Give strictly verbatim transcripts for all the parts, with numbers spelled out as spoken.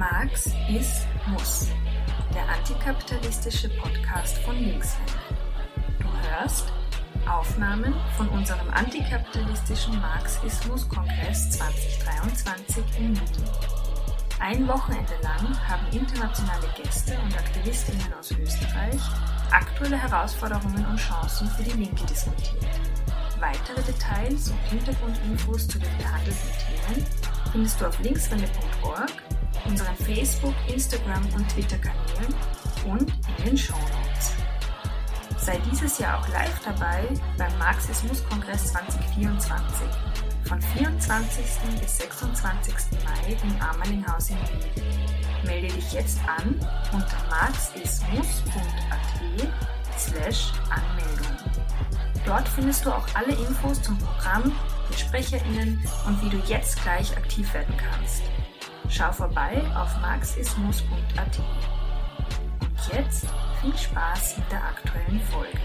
Marx ist Muss, der antikapitalistische Podcast von Linkswende. Du hörst Aufnahmen von unserem antikapitalistischen Marxismus-Kongress zwanzig dreiundzwanzig in Wien. Ein Wochenende lang haben internationale Gäste und Aktivistinnen aus Österreich aktuelle Herausforderungen und Chancen für die Linke diskutiert. Weitere Details und Hintergrundinfos zu den behandelten Themen findest du auf linkswende punkt org, unseren Facebook-, Instagram- und Twitter-Kanälen und in den Shownotes. Sei dieses Jahr auch live dabei beim Marxismus-Kongress zwanzig vierundzwanzig von vierundzwanzigsten bis sechsundzwanzigsten Mai im Amalinghaus in Wien. Melde dich jetzt an unter marxismus punkt at slash Anmeldung. Dort findest du auch alle Infos zum Programm, mit SprecherInnen und wie du jetzt gleich aktiv werden kannst. Schau vorbei auf marxismus punkt at. Und jetzt viel Spaß mit der aktuellen Folge.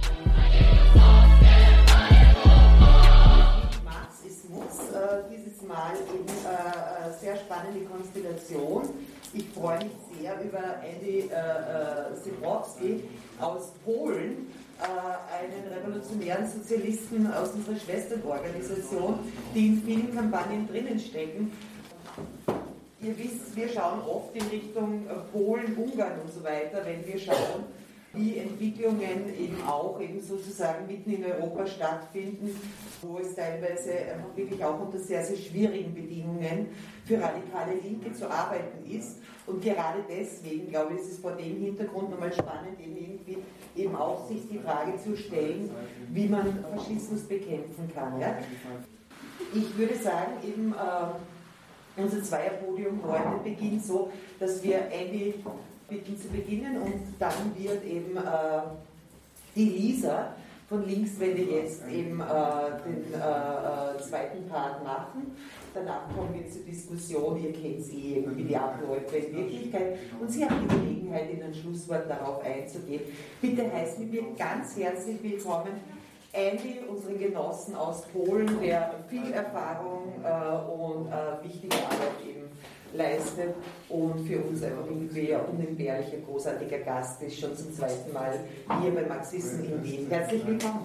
Marxismus, äh, dieses Mal eben äh, sehr spannende Konstellation. Ich freue mich sehr über Andy äh, Zebrowski aus Polen, äh, einen revolutionären Sozialisten aus unserer Schwesternorganisation, die in vielen Kampagnen drinnen stecken. Ihr wisst, wir schauen oft in Richtung Polen, Ungarn und so weiter, wenn wir schauen, wie Entwicklungen eben auch eben sozusagen mitten in Europa stattfinden, wo es teilweise wirklich auch unter sehr, sehr schwierigen Bedingungen für radikale Linke zu arbeiten ist. Und gerade deswegen, glaube ich, ist es vor dem Hintergrund nochmal spannend, eben irgendwie eben auch sich die Frage zu stellen, wie man Faschismus bekämpfen kann. Ja? Ich würde sagen, eben äh, unser Zweierpodium heute beginnt so, dass wir Andy bitten zu beginnen und dann wird eben äh, die Lisa von Linkswende jetzt eben äh, den äh, äh, zweiten Part machen. Danach kommen wir zur Diskussion, ihr kennt sie irgendwie die Abläufe in Wirklichkeit und Sie haben die Gelegenheit, in ein Schlusswort darauf einzugehen. Bitte heißt mit mir ganz herzlich willkommen Andy, unseren Genossen aus Polen, der viel Erfahrung äh, und äh, wichtige Arbeit eben leistet und für uns einfach irgendwie ein unentbehrlicher, großartiger Gast ist, schon zum zweiten Mal hier bei Marxisten in Wien. Herzlich willkommen.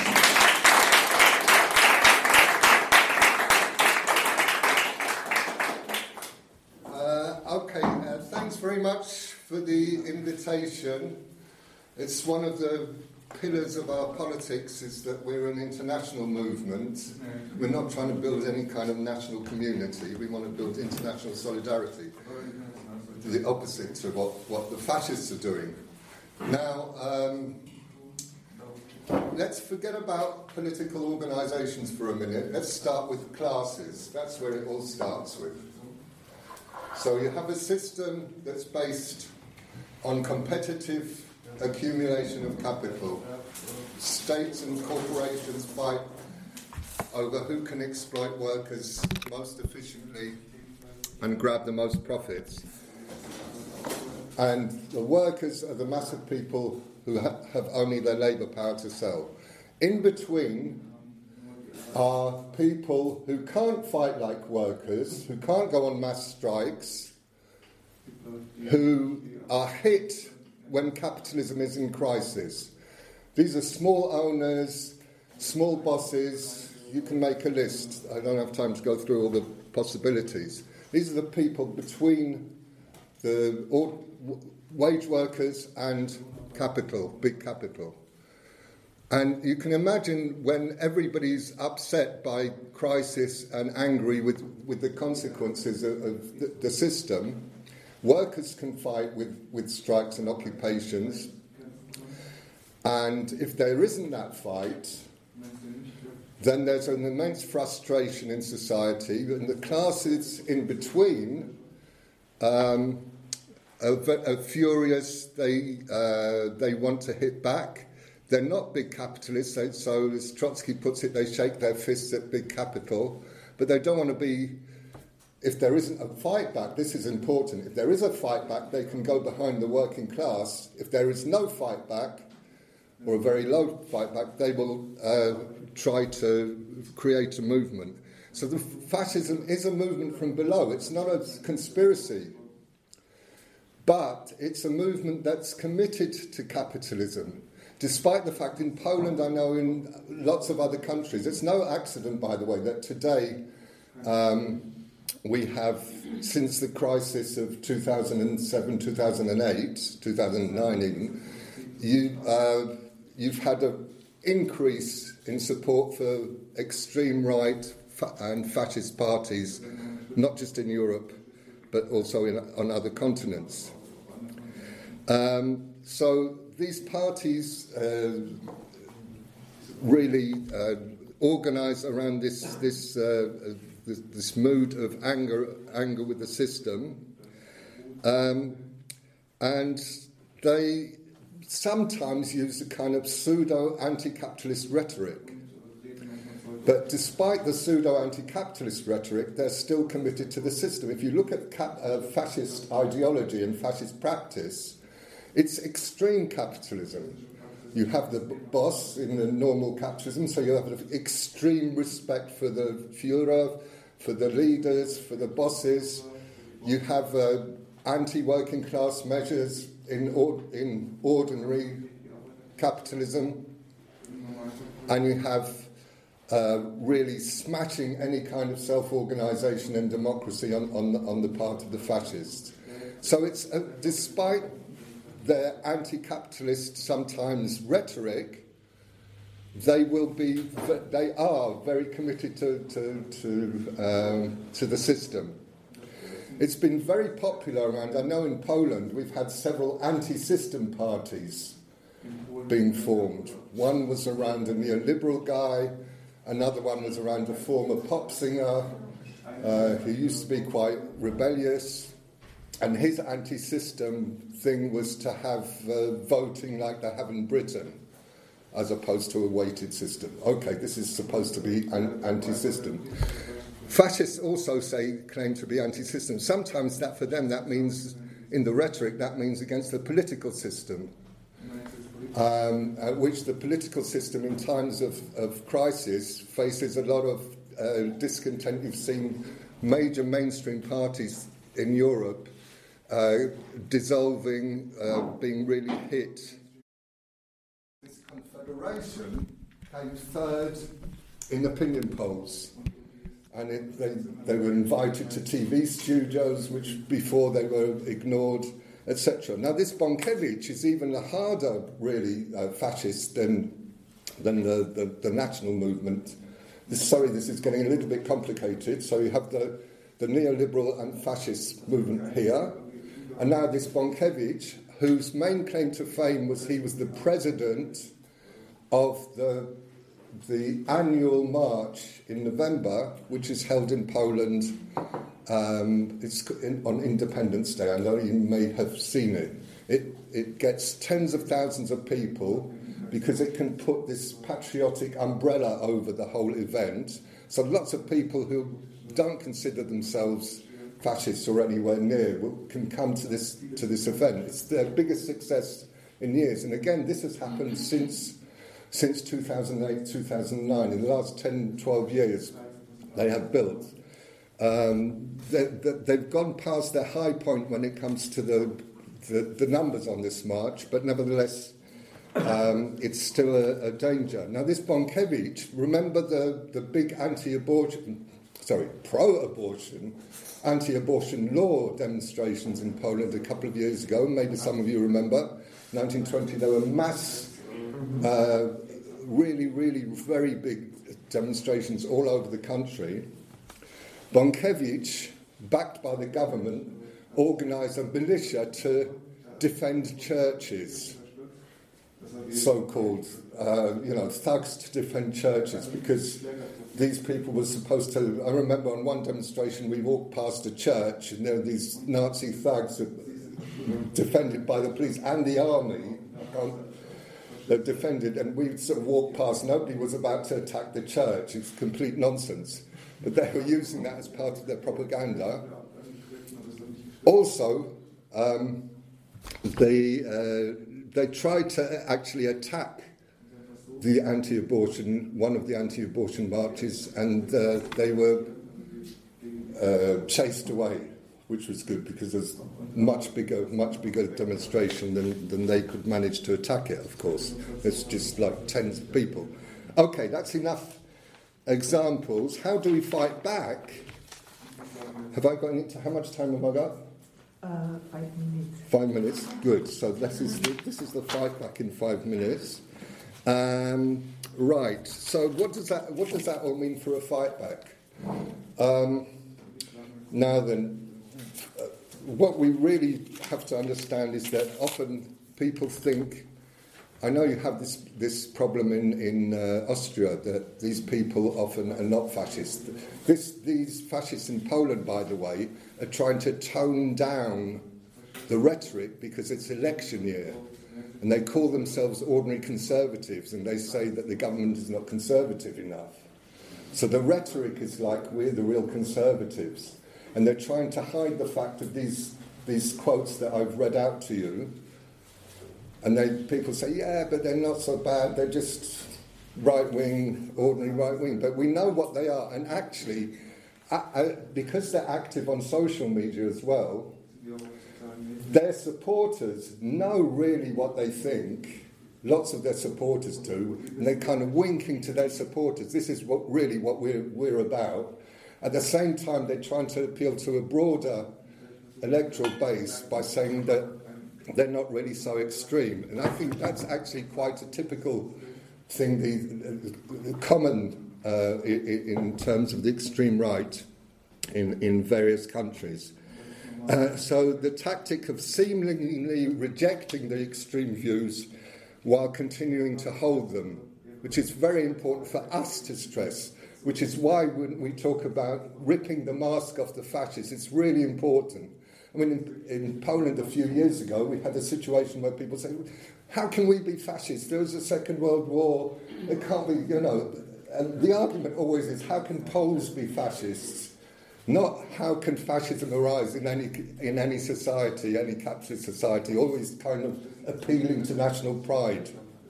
Uh, okay, uh, thanks very much for the invitation. It's one of the pillars of our politics is that we're an international movement. We're not trying to build any kind of national community. We want to build international solidarity. The opposite to what, what the fascists are doing. Now, um, let's forget about political organisations for a minute. Let's start with classes. That's where it all starts with. So you have a system that's based on competitive accumulation of capital. States and corporations fight over who can exploit workers most efficiently and grab the most profits. And the workers are the mass of people who ha- have only their labour power to sell. In between are people who can't fight like workers, who can't go on mass strikes, who are hit when capitalism is in crisis. These are small owners, small bosses. You can make a list. I don't have time to go through all the possibilities. These are the people between the all, wage workers and capital, big capital. And you can imagine when everybody's upset by crisis and angry with, with the consequences of, of the, the system, workers can fight with, with strikes and occupations. And if there isn't that fight, then there's an immense frustration in society, and the classes in between um, are, are furious. They uh, they want to hit back. They're not big capitalists, so, so as Trotsky puts it, they shake their fists at big capital, but they don't want to be. If there isn't a fight back, this is important. If there is a fight back, they can go behind the working class. If there is no fight back, or a very low fight back, they will uh, try to create a movement. So the fascism is a movement from below. It's not a conspiracy. But it's a movement that's committed to capitalism, despite the fact in Poland, I know in lots of other countries, it's no accident, by the way, that today um, we have, since the crisis of two thousand seven, two thousand eight, two thousand nine even, you, uh, you've had an increase in support for extreme right fa- and fascist parties, not just in Europe, but also in, on other continents. Um, so these parties uh, really uh, organise around this this, uh, this this mood of anger anger with the system, um, and they sometimes use a kind of pseudo anti-capitalist rhetoric. But despite the pseudo-anti-capitalist rhetoric, they're still committed to the system. If you look at cap- uh, fascist ideology and fascist practice, it's extreme capitalism. You have the b- boss in the normal capitalism, so you have an extreme respect for the Führer, for the leaders, for the bosses. You have uh, anti-working class measures in, or- in ordinary capitalism. And you have Uh, really smashing any kind of self-organisation and democracy on, on, the, on the part of the fascists. So it's uh, despite their anti-capitalist sometimes rhetoric, they will be, they are very committed to to to, um, to the system. It's been very popular around. I know in Poland we've had several anti-system parties being formed. One was around a neoliberal guy. Another one was around a former pop singer uh, who used to be quite rebellious, and his anti-system thing was to have uh, voting like they have in Britain, as opposed to a weighted system. Okay, this is supposed to be an anti-system. Fascists also say claim to be anti-system. Sometimes that for them that means, in the rhetoric, that means against the political system. Um, at which the political system in times of, of crisis faces a lot of uh, discontent. You've seen major mainstream parties in Europe uh, dissolving, uh, being really hit. This confederation came third in opinion polls, and it, they, they were invited to T V studios, which before they were ignored, et cetera. Now, this Bąkiewicz is even a harder, really, uh, fascist than than the, the, the national movement. This, sorry, this is getting a little bit complicated. So you have the, the neoliberal and fascist movement here, and now this Bąkiewicz, whose main claim to fame was he was the president of the the annual march in November, which is held in Poland. Um, it's in, on Independence Day. I know you may have seen it. It it gets tens of thousands of people because it can put this patriotic umbrella over the whole event. So lots of people who don't consider themselves fascists or anywhere near will, can come to this to this event. It's their biggest success in years. And again, this has happened since since two thousand eight, two thousand nine. In the last ten, twelve years, they have built. Um, they, they, they've gone past their high point when it comes to the the, the numbers on this march, but nevertheless, um, it's still a, a danger. Now, this Bąkiewicz, remember the, the big anti-abortion, sorry, pro-abortion, anti-abortion law demonstrations in Poland a couple of years ago? Maybe some of you remember. nineteen twenty, there were mass, uh, really, really very big demonstrations all over the country. Bąkiewicz, backed by the government, organised a militia to defend churches, so-called, uh, you know, thugs to defend churches, because these people were supposed to... I remember on one demonstration we walked past a church and there were these Nazi thugs defended by the police and the army. They defended, and we sort of walked past. Nobody was about to attack the church. It's complete nonsense. But they were using that as part of their propaganda. Also, um, they uh, they tried to actually attack the anti-abortion, one of the anti-abortion marches, and uh, they were uh, chased away which was good because there's much bigger, much bigger demonstration than, than they could manage to attack it, of course. It's just like tens of people. Okay, that's enough examples. How do we fight back? Have I got into, how much time have I got? Uh, five minutes. Five minutes, good. So this is the, this is the fight back in five minutes. Um, right, so what does that, what does that all mean for a fight back? Um, now then, what we really have to understand is that often people think, I know you have this this problem in, in uh, Austria, that these people often are not fascist. This, these fascists in Poland, by the way, are trying to tone down the rhetoric because it's election year. And they call themselves ordinary conservatives, and they say that the government is not conservative enough. So the rhetoric is like, we're the real conservatives. And they're trying to hide the fact of these these quotes that I've read out to you. And they people say, yeah, but they're not so bad. They're just right-wing, ordinary right-wing. But we know what they are. And actually, uh, uh, because they're active on social media as well, their supporters know really what they think. Lots of their supporters do. And they're kind of winking to their supporters. This is what really what we're we're about. At the same time, they're trying to appeal to a broader electoral base by saying that they're not really so extreme. And I think that's actually quite a typical thing, the, the common uh, in, in terms of the extreme right in, in various countries. Uh, so the tactic of seemingly rejecting the extreme views while continuing to hold them, which is very important for us to stress, which is why when we talk about ripping the mask off the fascists, it's really important. I mean, in, in Poland a few years ago, we had a situation where people say, how can we be fascists? There was a Second World War, it can't be, you know. And the argument always is, how can Poles be fascists? Not how can fascism arise in any in any society, any capitalist society, always kind of appealing to national pride.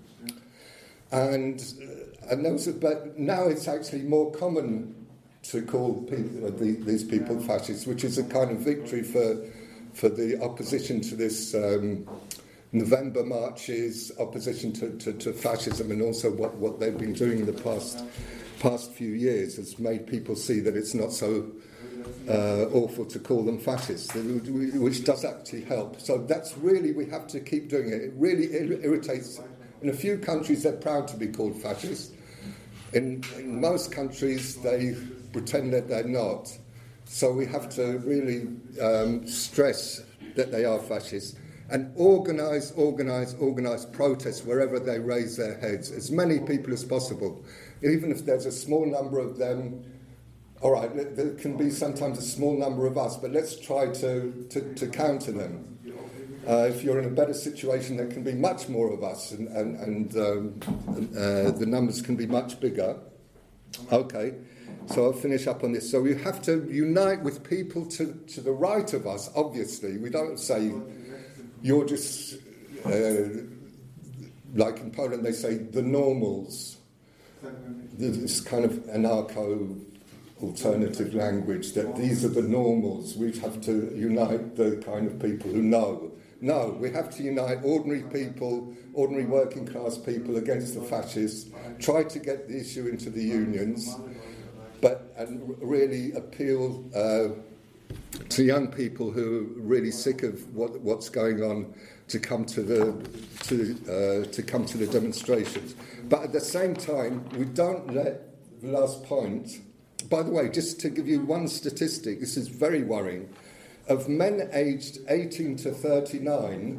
And... Uh, And those are, but now it's actually more common to call people, uh, the, these people fascists, which is a kind of victory for for the opposition to this um, November marches, opposition to, to, to fascism, and also what, what they've been doing in the past past few years has made people see that it's not so uh, awful to call them fascists, which does actually help. So that's really, we have to keep doing it. It really irritates. In a few countries, they're proud to be called fascists. In, in most countries, they pretend that they're not. So we have to really um, stress that they are fascists and organise, organise, organise protests wherever they raise their heads. As many people as possible. Even if there's a small number of them, all right, there can be sometimes a small number of us, but let's try to, to, to counter them. Uh, if you're in a better situation, there can be much more of us, and, and, and um, uh, the numbers can be much bigger. Okay, so I'll finish up on this. So you have to unite with people to, to the right of us, obviously. We don't say, you're just, uh, like in Poland, they say, the normals. This kind of anarcho alternative language, that these are the normals. We have to unite the kind of people who know. No, we have to unite ordinary people, ordinary working class people against the fascists, try to get the issue into the unions, but and really appeal uh, to young people who are really sick of what, what's going on to come to the to uh, to come to the demonstrations. But at the same time, we don't let the last point. By the way, just to give you one statistic, this is very worrying. Of men aged eighteen to thirty-nine,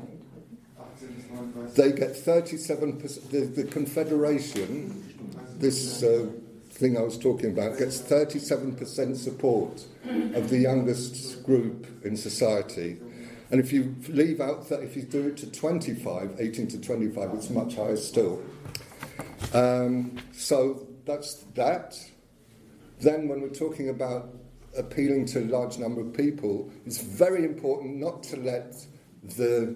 they get thirty-seven percent. The, the Confederation, this uh, thing I was talking about, gets thirty-seven percent support of the youngest group in society. And if you leave out, th- if you do it to twenty-five, eighteen to twenty-five, it's much higher still. Um, so that's that. Then when we're talking about appealing to a large number of people, it's very important not to let the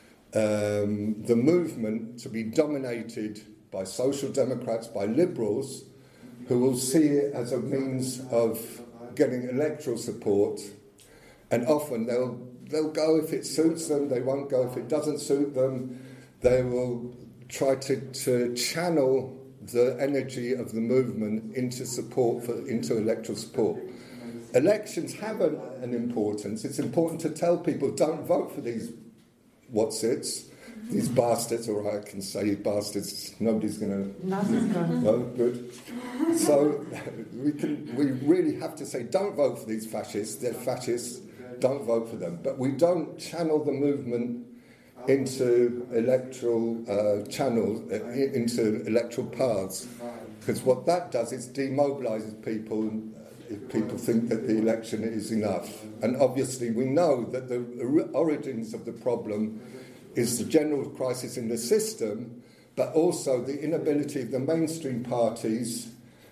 um, the movement to be dominated by social democrats, by liberals, who will see it as a means of getting electoral support And often they'll, they'll go if it suits them, they won't go if it doesn't suit them. They will try to, to channel the energy of the movement into support, for, into electoral support. Elections have an, an importance. It's important to tell people, don't vote for these what's-its, these bastards, or I can say bastards, nobody's going to... Nothing's going to... No, good. So we can, we really have to say, don't vote for these fascists, they're fascists, don't vote for them. But we don't channel the movement into electoral uh, channels, uh, into electoral paths, because what that does is demobilises people if people think that the election is enough. And obviously we know that the origins of the problem is the general crisis in the system, but also the inability of the mainstream parties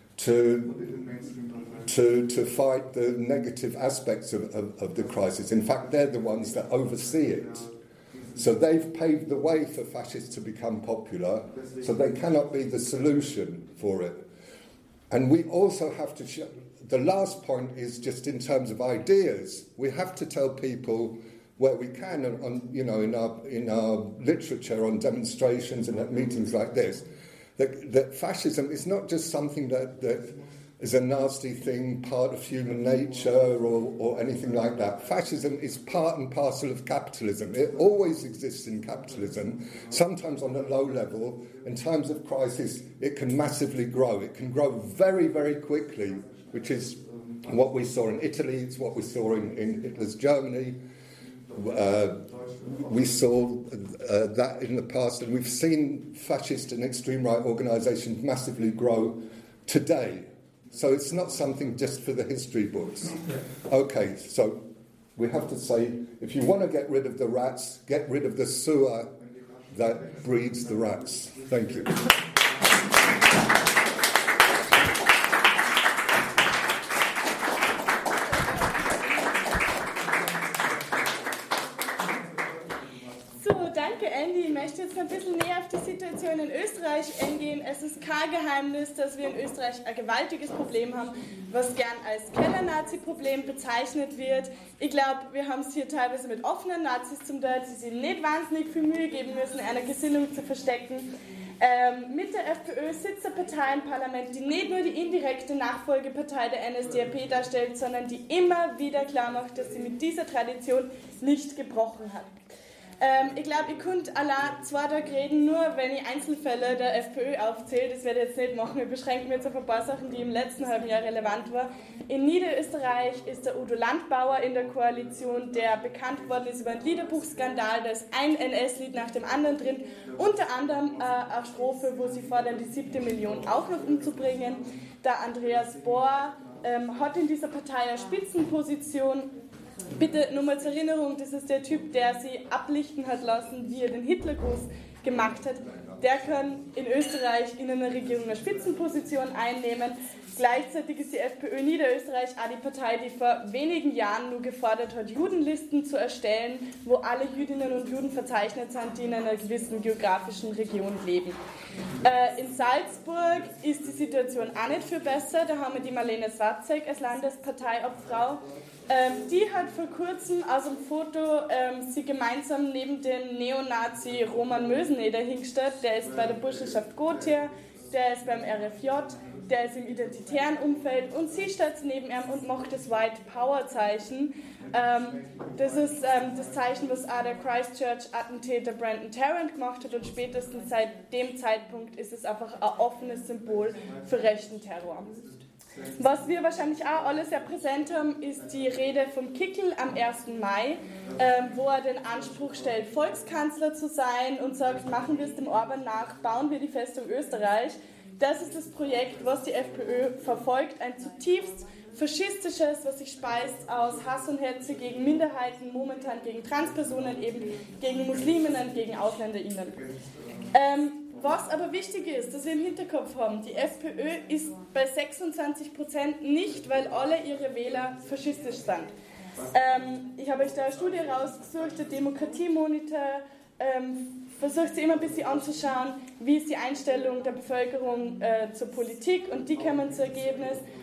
to to to fight the negative aspects of, of, of the crisis. In fact, they're the ones that oversee it. So they've paved the way for fascists to become popular, so they cannot be the solution for it. And we also have to show, the last point is just in terms of ideas. We have to tell people where we can, on, you know, in our in our literature, on demonstrations and at meetings like this, that, that fascism is not just something that, that is a nasty thing, part of human nature or, or anything like that. Fascism is part and parcel of capitalism. It always exists in capitalism, sometimes on a low level. In times of crisis, it can massively grow. It can grow very, very quickly, which is what we saw in Italy, it's what we saw in, in Hitler's Germany. Uh, we saw uh, that in the past, and we've seen fascist and extreme right organisations massively grow today. So it's not something just for the history books. Okay, so we have to say, if you want to get rid of the rats, get rid of the sewer that breeds the rats. Thank you. Andy, ich möchte jetzt ein bisschen näher auf die Situation in Österreich eingehen. Es ist kein Geheimnis, dass wir in Österreich ein gewaltiges Problem haben, was gern als Keller-Nazi-Problem bezeichnet wird. Ich glaube, wir haben es hier teilweise mit offenen Nazis zum Teil, die sich nicht wahnsinnig viel Mühe geben müssen, eine Gesinnung zu verstecken. Ähm, mit der FPÖ sitzt eine Partei im Parlament, die nicht nur die indirekte Nachfolgepartei der N S D A P darstellt, sondern die immer wieder klar macht, dass sie mit dieser Tradition nicht gebrochen hat. Ähm, ich glaube, ich könnte allein zwei Tage reden, nur wenn ich Einzelfälle der FPÖ aufzähle. Das werde ich jetzt nicht machen. Wir beschränken mich jetzt auf ein paar Sachen, die im letzten halben Jahr relevant waren. In Niederösterreich ist der Udo Landbauer in der Koalition, der bekannt geworden ist über einen Liederbuchskandal. Da ist ein N S-Lied nach dem anderen drin. Unter anderem äh, eine Strophe, wo sie fordern, die siebte Million auch noch umzubringen. Der Andreas Bohr ähm, hat in dieser Partei eine Spitzenposition. Bitte nur mal zur Erinnerung, das ist der Typ, der sie ablichten hat lassen, wie er den Hitlergruß gemacht hat. Der kann in Österreich in einer Regierung eine Spitzenposition einnehmen. Gleichzeitig ist die FPÖ Niederösterreich auch die Partei, die vor wenigen Jahren nur gefordert hat, Judenlisten zu erstellen, wo alle Jüdinnen und Juden verzeichnet sind, die in einer gewissen geografischen Region leben. Äh, in Salzburg ist die Situation auch nicht viel besser. Da haben wir die Marlene Swarzek als Landesparteiobfrau. Ähm, die hat vor kurzem aus dem Foto ähm, sie gemeinsam neben dem Neonazi Roman Möseneder hingestellt. Der ist bei der Burschenschaft Gotha, der ist beim R F J, der ist im identitären Umfeld und sie steht neben ihm und macht das White Power Zeichen. Ähm, das ist ähm, das Zeichen, was auch der Christchurch-Attentäter Brandon Tarrant gemacht hat und spätestens seit dem Zeitpunkt ist es einfach ein offenes Symbol für rechten Terror. Was wir wahrscheinlich auch alle sehr präsent haben, ist die Rede vom Kickl am ersten Mai, ähm, wo er den Anspruch stellt, Volkskanzler zu sein und sagt, machen wir es dem Orban nach, bauen wir die Festung Österreich. Das ist das Projekt, was die FPÖ verfolgt, ein zutiefst faschistisches, was sich speist aus Hass und Hetze gegen Minderheiten, momentan gegen Transpersonen, eben gegen Musliminnen, gegen AusländerInnen. Ähm, Was aber wichtig ist, dass wir im Hinterkopf haben, die FPÖ ist bei sechsundzwanzig Prozent nicht, weil alle ihre Wähler faschistisch sind. Ähm, ich habe euch da eine Studie rausgesucht, der Demokratiemonitor ähm, versucht sich immer ein bisschen anzuschauen, wie ist die Einstellung der Bevölkerung äh, zur Politik und die kommen zum Ergebnis,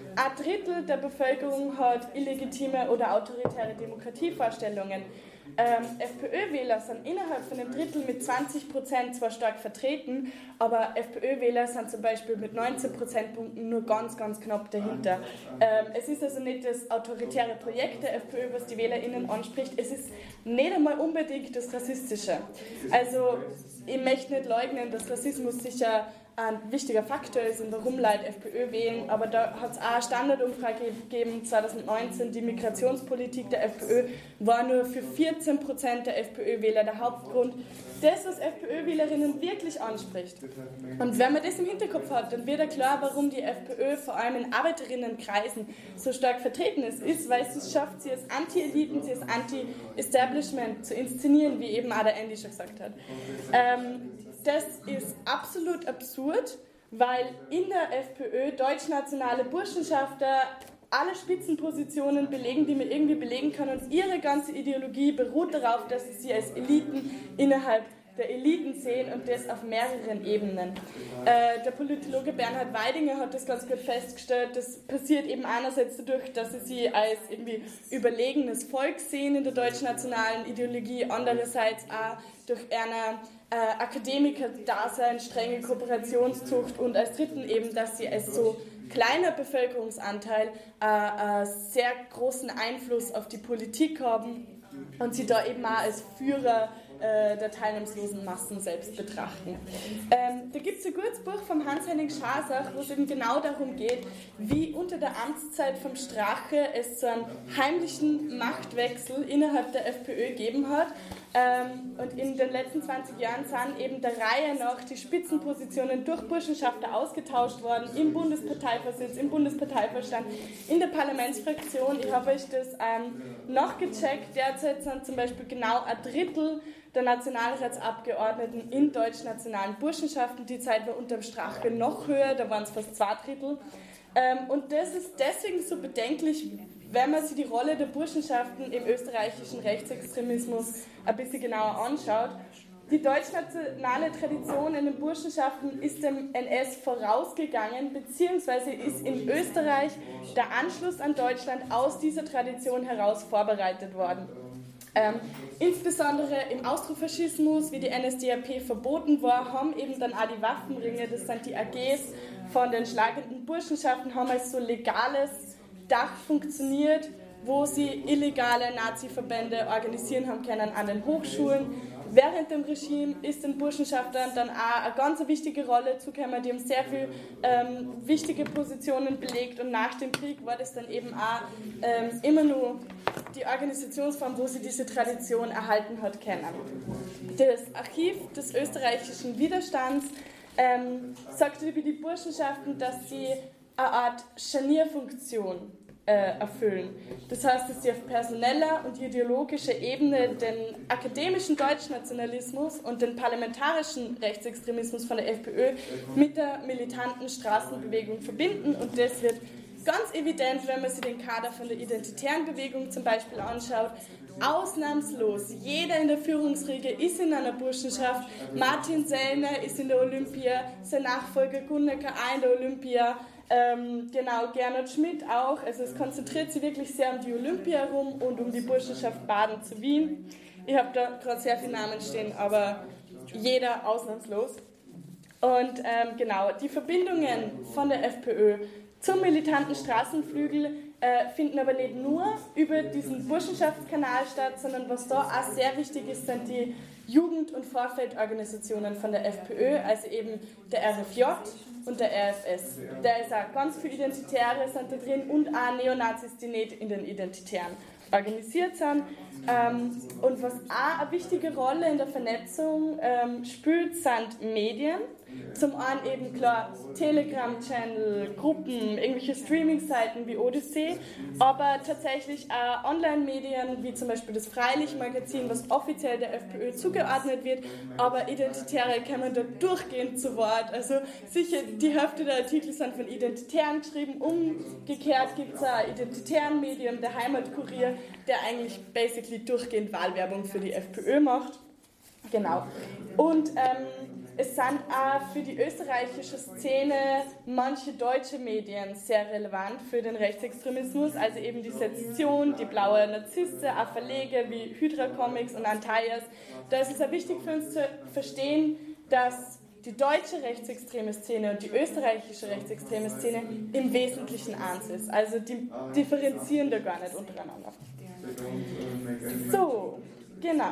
ein Drittel der Bevölkerung hat illegitime oder autoritäre Demokratievorstellungen. Ähm, FPÖ-Wähler sind innerhalb von einem Drittel mit zwanzig Prozent zwar stark vertreten, aber FPÖ-Wähler sind zum Beispiel mit neunzehn Prozentpunkten nur ganz, ganz knapp dahinter. Ähm, es ist also nicht das autoritäre Projekt der FPÖ, was die WählerInnen anspricht, es ist nicht einmal unbedingt das Rassistische. Also ich möchte nicht leugnen, dass Rassismus sicher ein wichtiger Faktor ist und warum Leute FPÖ wählen, aber da hat es auch eine Standardumfrage gegeben, zwanzig neunzehn, die Migrationspolitik der FPÖ war nur für vierzehn Prozent der FPÖ-Wähler der Hauptgrund, das, was FPÖ-Wählerinnen wirklich anspricht. Und wenn man das im Hinterkopf hat, dann wird ja klar, warum die FPÖ vor allem in Arbeiterinnenkreisen so stark vertreten ist, ist, weil sie es schafft, sie als Anti-Eliten, sie als Anti-Establishment zu inszenieren, wie eben auch der Andy schon gesagt hat. Ähm, Das ist absolut absurd, weil in der FPÖ deutschnationale Burschenschafter alle Spitzenpositionen belegen, die man irgendwie belegen kann, und ihre ganze Ideologie beruht darauf, dass sie sie als Eliten innerhalb der Eliten sehen, und das auf mehreren Ebenen. Äh, der Politologe Bernhard Weidinger hat das ganz gut festgestellt. Das passiert eben einerseits dadurch, dass sie sie als irgendwie überlegenes Volk sehen in der deutschnationalen Ideologie, andererseits auch durch eine äh, Akademiker-Dasein, strenge Kooperationszucht, und als dritten eben, dass sie als so kleiner Bevölkerungsanteil äh, äh, sehr großen Einfluss auf die Politik haben und sie da eben auch als Führer der teilnahmslosen Massen selbst betrachten. Ähm, da gibt es ein gutes Buch vom Hans-Henning Schasach, wo es eben genau darum geht, wie unter der Amtszeit vom Strache es so einen heimlichen Machtwechsel innerhalb der FPÖ gegeben hat. Ähm, und in den letzten zwanzig Jahren sind eben der Reihe nach die Spitzenpositionen durch Burschenschafter ausgetauscht worden, im Bundesparteivorsitz, im Bundesparteivorstand, in der Parlamentsfraktion. Ich habe euch das ähm, nachgecheckt. Derzeit sind zum Beispiel genau ein Drittel der Nationalratsabgeordneten in deutschnationalen Burschenschaften. Die Zeit war unter dem Strache noch höher, da waren es fast zwei Drittel. Ähm, und das ist deswegen so bedenklich, wenn man sich die Rolle der Burschenschaften im österreichischen Rechtsextremismus ein bisschen genauer anschaut. Die deutschnationale Tradition in den Burschenschaften ist dem N S vorausgegangen, beziehungsweise ist in Österreich der Anschluss an Deutschland aus dieser Tradition heraus vorbereitet worden. Ähm, insbesondere im Austrofaschismus, wie die N S D A P verboten war, haben eben dann auch die Waffenringe, das sind die A Gs von den schlagenden Burschenschaften, haben als so legales Dach funktioniert, wo sie illegale Nazi-Verbände organisieren haben können an den Hochschulen. Während dem Regime ist den Burschenschaftern dann auch eine ganz wichtige Rolle zugekommen. Die haben sehr viele ähm, wichtige Positionen belegt, und nach dem Krieg war das dann eben auch ähm, immer nur die Organisationsform, wo sie diese Tradition erhalten hat können. Das Archiv des österreichischen Widerstands ähm, sagt über die Burschenschaften, dass sie eine Art Scharnierfunktion äh, erfüllen. Das heißt, dass sie auf personeller und ideologischer Ebene den akademischen Deutschnationalismus und den parlamentarischen Rechtsextremismus von der FPÖ mit der militanten Straßenbewegung verbinden, und das wird ganz evident, wenn man sich den Kader von der identitären Bewegung zum Beispiel anschaut. Ausnahmslos, jeder in der Führungsriege ist in einer Burschenschaft. Martin Sellner ist in der Olympia, sein Nachfolger Gunnecker auch in der Olympia, ähm, genau, Gernot Schmidt auch. Also es konzentriert sich wirklich sehr um die Olympia herum und um die Burschenschaft Baden zu Wien. Ich habe da gerade sehr viele Namen stehen, aber jeder ausnahmslos. Und ähm, genau, die Verbindungen von der FPÖ zum militanten Straßenflügel äh, finden aber nicht nur über diesen Burschenschaftskanal statt, sondern was da auch sehr wichtig ist, sind die Jugend- und Vorfeldorganisationen von der FPÖ, also eben der R F J und der R F S. Da ist auch ganz viele Identitäre sind da drin und auch Neonazis, die nicht in den Identitären organisiert sind. Ähm, und was auch eine wichtige Rolle in der Vernetzung ähm, spielt, sind Medien. Zum einen eben klar Telegram-Channel, Gruppen, irgendwelche Streaming-Seiten wie Odyssey, aber tatsächlich auch Online-Medien wie zum Beispiel das Freilich-Magazin, was offiziell der FPÖ zugeordnet wird, aber Identitäre kommen da durchgehend zu Wort. Also sicher, die Hälfte der Artikel sind von Identitären geschrieben, umgekehrt gibt es ein identitären Medium, der Heimatkurier, der eigentlich basically durchgehend Wahlwerbung für die FPÖ macht. Genau. Und ähm, es sind auch für die österreichische Szene manche deutsche Medien sehr relevant für den Rechtsextremismus, also eben die Sezession, die Blaue Narzisse, auch Verlage wie Hydra Comics und Antaias. Da ist es auch wichtig für uns zu verstehen, dass die deutsche rechtsextreme Szene und die österreichische rechtsextreme Szene im Wesentlichen eins ist. Also die differenzieren da gar nicht untereinander. So, genau.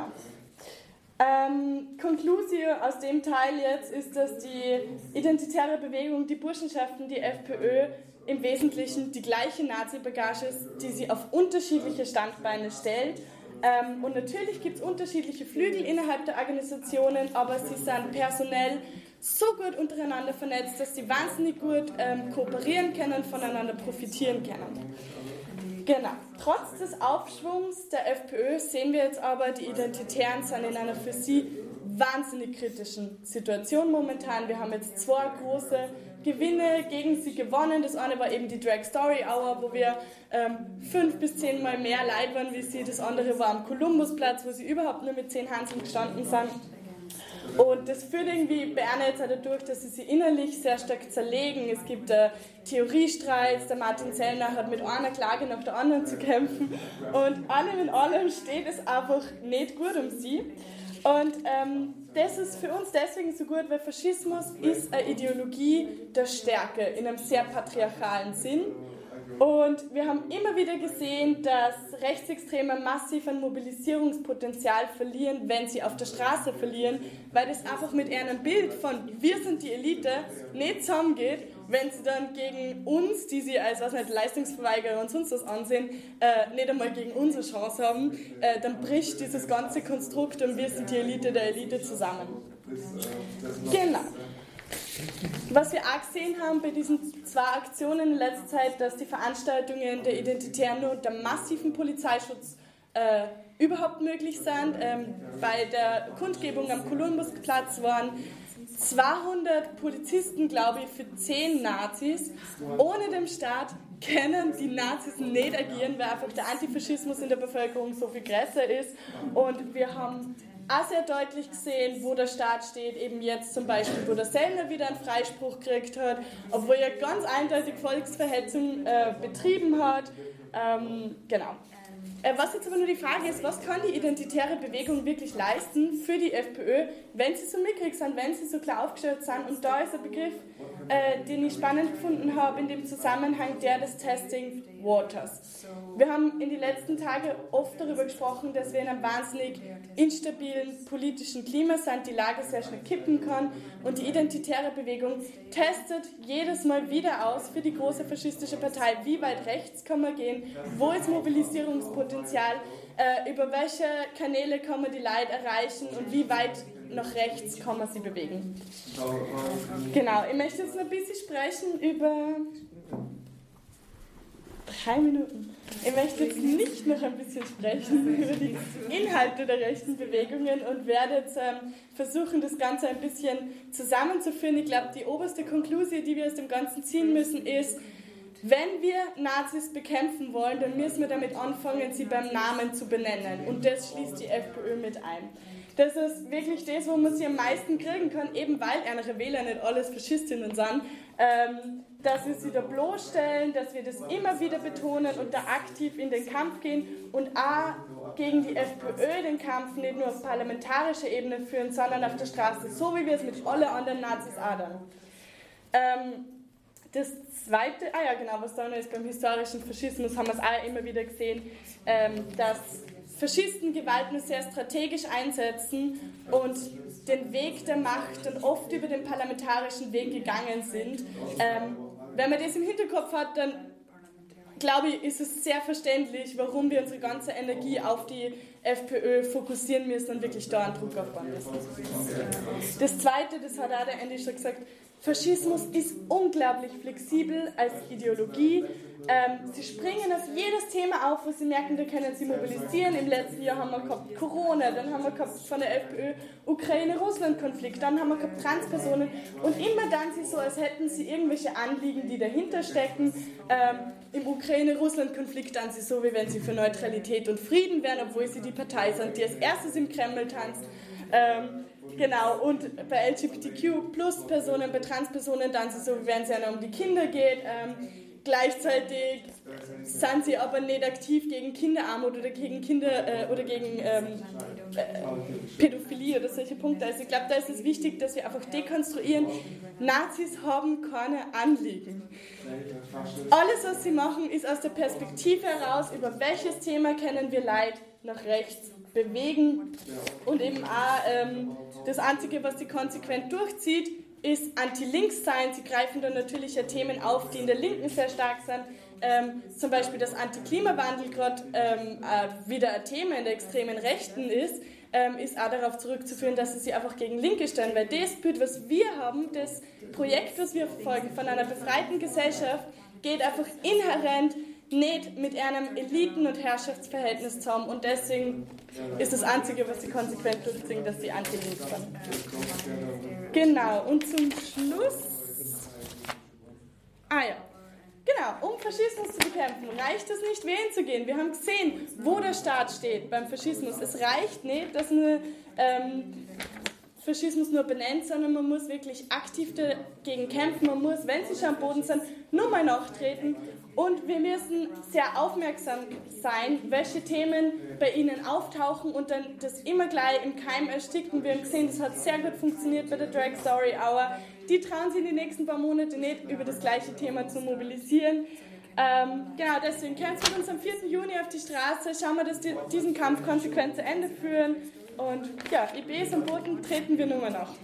Ähm, Conclusio aus dem Teil jetzt ist, dass die identitäre Bewegung, die Burschenschaften, die FPÖ im Wesentlichen die gleiche Nazi-Bagage ist, die sie auf unterschiedliche Standbeine stellt. Ähm, und natürlich gibt es unterschiedliche Flügel innerhalb der Organisationen, aber sie sind personell so gut untereinander vernetzt, dass sie wahnsinnig gut ähm, kooperieren können, voneinander profitieren können. Genau. Trotz des Aufschwungs der FPÖ sehen wir jetzt aber, die Identitären sind in einer für sie wahnsinnig kritischen Situation momentan. Wir haben jetzt zwei große Gewinne gegen sie gewonnen. Das eine war eben die Drag Story Hour, wo wir ähm, fünf bis zehnmal mehr Leute waren wie sie. Das andere war am Kolumbusplatz, wo sie überhaupt nur mit zehn Hanseln gestanden sind. Und das führt irgendwie Bern jetzt auch dadurch, dass sie sich innerlich sehr stark zerlegen. Es gibt äh, Theoriestreits, der Martin Sellner hat mit einer Klage nach der anderen zu kämpfen. Und allem in allem steht es einfach nicht gut um sie. Und ähm, das ist für uns deswegen so gut, weil Faschismus ist eine Ideologie der Stärke in einem sehr patriarchalen Sinn. Und wir haben immer wieder gesehen, dass Rechtsextreme massiv an Mobilisierungspotenzial verlieren, wenn sie auf der Straße verlieren, weil das einfach mit ihrem Bild von wir sind die Elite nicht zusammengeht, wenn sie dann gegen uns, die sie als was nicht, Leistungsverweigerer und sonst was ansehen, äh, nicht einmal gegen unsere Chance haben, äh, dann bricht dieses ganze Konstrukt und wir sind die Elite der Elite zusammen. Genau. Was wir auch gesehen haben bei diesen zwei Aktionen in letzter Zeit, dass die Veranstaltungen der Identitären nur unter massiven Polizeischutz äh, überhaupt möglich sind. Ähm, bei der Kundgebung am Kolumbusplatz waren zweihundert Polizisten, glaube ich, für zehn Nazis. Ohne den Staat können die Nazis nicht agieren, weil einfach der Antifaschismus in der Bevölkerung so viel größer ist. Und wir haben auch sehr deutlich gesehen, wo der Staat steht, eben jetzt zum Beispiel, wo der Sellner wieder einen Freispruch gekriegt hat, obwohl er ganz eindeutig Volksverhetzung äh, betrieben hat. Ähm, genau. Äh, was jetzt aber nur die Frage ist, was kann die identitäre Bewegung wirklich leisten für die FPÖ, wenn sie so mickrig sind, wenn sie so klar aufgestellt sind? Und da ist ein Begriff, äh, den ich spannend gefunden habe in dem Zusammenhang, der des Testing Waters. Wir haben in den letzten Tagen oft darüber gesprochen, dass wir in einem wahnsinnig instabilen politischen Klima sind, die Lage sehr schnell kippen kann und die identitäre Bewegung testet jedes Mal wieder aus für die große faschistische Partei, wie weit rechts kann man gehen, wo ist Mobilisierungspotenzial, äh, über welche Kanäle kann man die Leute erreichen und wie weit nach rechts kann man sie bewegen. Genau, ich möchte jetzt noch ein bisschen sprechen über... Drei Minuten. Ich möchte jetzt nicht noch ein bisschen sprechen über die Inhalte der rechten Bewegungen und werde jetzt ähm, versuchen, das Ganze ein bisschen zusammenzuführen. Ich glaube, die oberste Konklusion, die wir aus dem Ganzen ziehen müssen, ist, wenn wir Nazis bekämpfen wollen, dann müssen wir damit anfangen, sie beim Namen zu benennen. Und das schließt die FPÖ mit ein. Das ist wirklich das, wo man sie am meisten kriegen kann, eben weil andere Wähler nicht alles Faschistinnen sind, ähm, dass wir sie da bloßstellen, dass wir das immer wieder betonen und da aktiv in den Kampf gehen und auch gegen die FPÖ den Kampf nicht nur auf parlamentarischer Ebene führen, sondern auf der Straße, so wie wir es mit allen anderen Nazis adern. Ähm, das Zweite, ah ja genau, was da noch ist, beim historischen Faschismus haben wir es auch immer wieder gesehen, ähm, dass Faschisten Gewalt nur sehr strategisch einsetzen und den Weg der Macht dann oft über den parlamentarischen Weg gegangen sind. Ähm, wenn man das im Hinterkopf hat, dann glaube ich, ist es sehr verständlich, warum wir unsere ganze Energie auf die FPÖ fokussieren müssen und wirklich da einen Druck aufbauen müssen. Das Zweite, das hat auch der Andy schon gesagt, Faschismus ist unglaublich flexibel als Ideologie. Ähm, sie springen auf jedes Thema auf, wo sie merken, da können sie mobilisieren. Im letzten Jahr haben wir gehabt Corona, dann haben wir gehabt von der FPÖ Ukraine-Russland-Konflikt, dann haben wir gehabt Transpersonen und immer dann sie so, als hätten sie irgendwelche Anliegen, die dahinter stecken. Ähm, Im Ukraine-Russland-Konflikt dann sie so, wie wenn sie für Neutralität und Frieden wären, obwohl sie die Partei sind, die als erstes im Kreml tanzt. Ähm, Genau, und bei L G B T Q Plus Personen, bei Transpersonen dann so, wenn es ja noch um die Kinder geht. Ähm, gleichzeitig sind sie aber nicht aktiv gegen Kinderarmut oder gegen Kinder äh, oder gegen ähm, äh, Pädophilie oder solche Punkte. Also ich glaube, da ist es wichtig, dass wir einfach dekonstruieren, Nazis haben keine Anliegen. Alles, was sie machen, ist aus der Perspektive heraus, über welches Thema können wir Leid nach rechts bewegen. Und eben auch ähm, das Einzige, was sie konsequent durchzieht, ist Anti-Links sein. Sie greifen dann natürlich ja Themen auf, die in der Linken sehr stark sind. Ähm, zum Beispiel, dass Anti-Klimawandel gerade ähm, äh, wieder ein Thema in der extremen Rechten ist, ähm, ist auch darauf zurückzuführen, dass sie sich einfach gegen Linke stellen. Weil das Bild, was wir haben, das Projekt, was wir verfolgen von einer befreiten Gesellschaft, geht einfach inhärent nicht mit einem Eliten- und Herrschaftsverhältnis zusammen. Und deswegen ist das Einzige, was sie konsequent durchziehen, dass sie Anti-Links sind. Genau, und zum Schluss... Ah ja, genau, um Faschismus zu bekämpfen, reicht es nicht, wählen zu gehen. Wir haben gesehen, wo der Staat steht beim Faschismus. Es reicht nicht, dass man ähm, Faschismus nur benennt, sondern man muss wirklich aktiv dagegen kämpfen. Man muss, wenn sie schon am Boden sind, nur mal nachtreten. Und wir müssen sehr aufmerksam sein, welche Themen bei ihnen auftauchen und dann das immer gleich im Keim ersticken. Wir haben gesehen, das hat sehr gut funktioniert bei der Drag Story Hour. Die trauen sich in den nächsten paar Monaten nicht, über das gleiche Thema zu mobilisieren. Ähm, genau, deswegen kämpfen wir uns am vierten Juni auf die Straße. Schauen wir, dass wir diesen Kampf konsequent zu Ende führen. Und ja, I B ist am Boden, treten wir nur mal nach.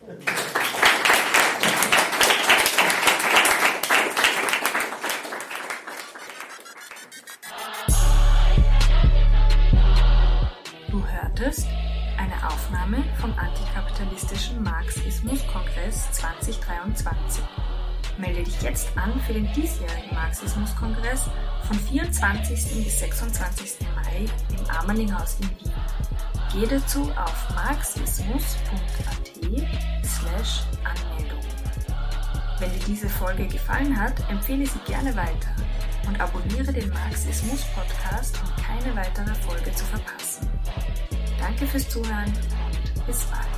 Du hörtest eine Aufnahme vom antikapitalistischen Marxismus-Kongress zwanzig dreiundzwanzig. Melde dich jetzt an für den diesjährigen Marxismus-Kongress vom vierundzwanzigsten bis sechsundzwanzigsten Mai im Amerlinghaus in Wien. Geh dazu auf marxismus punkt a t slash Anmeldung. Wenn dir diese Folge gefallen hat, empfehle sie gerne weiter und abonniere den Marxismus-Podcast, um keine weitere Folge zu verpassen. Danke fürs Zuhören und bis bald.